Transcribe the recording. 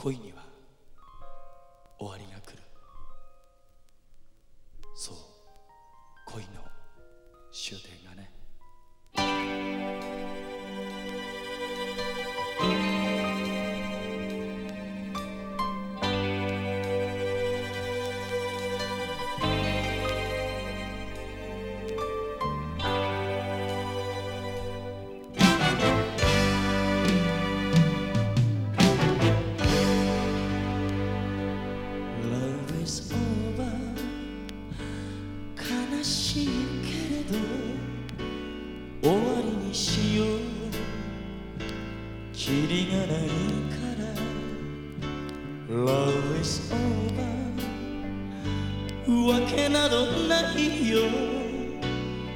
恋には終わりが来る。そう恋の終点がね。 悲しいけれど終わりにしよう。キリがないから Love is over わけなどないよ。